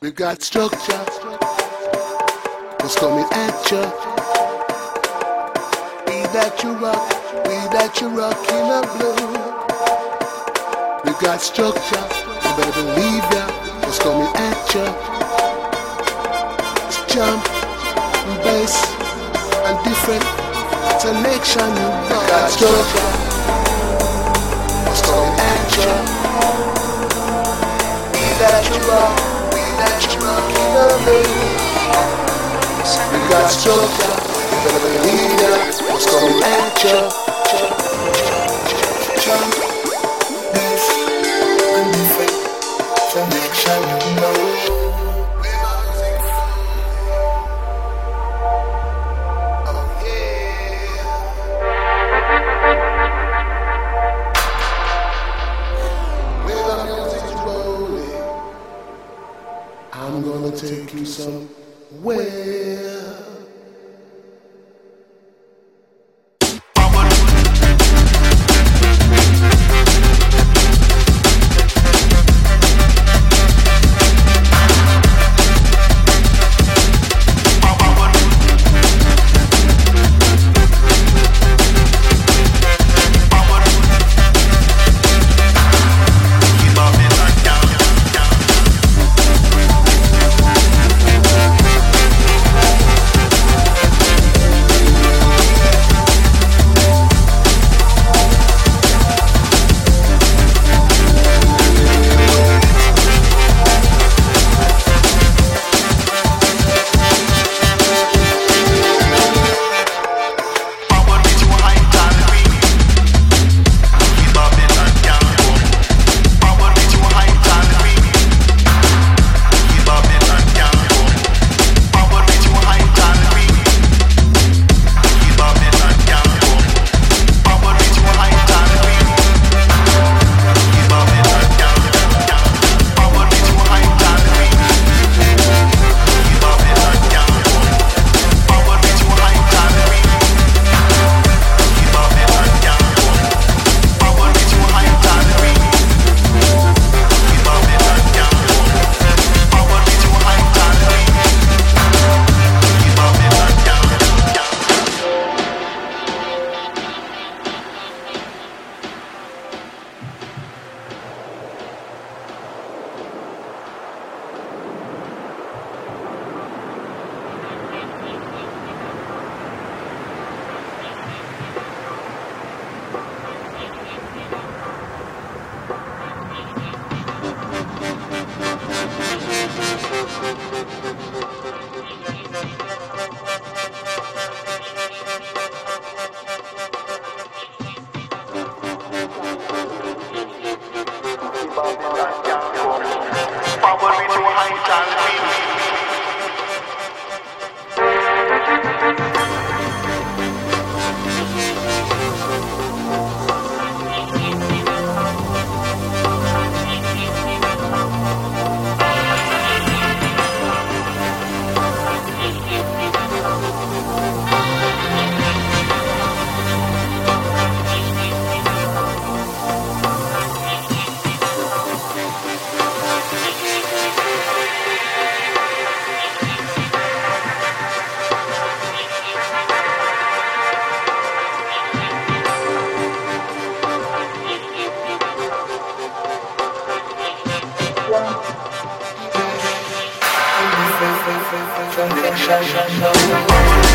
We got structure, what's coming at ya? We that you rock in the blue. We got structure, you better believe ya, what's coming at ya? It's jump, and bass, and different selection. We got structure, what's coming at ya? We that you rock in the blue. We got structure, you better believe ya, what's coming at ya? Jump, bass, and different selection, you know. I'm gonna take you somewhere. Shine, shine, shine.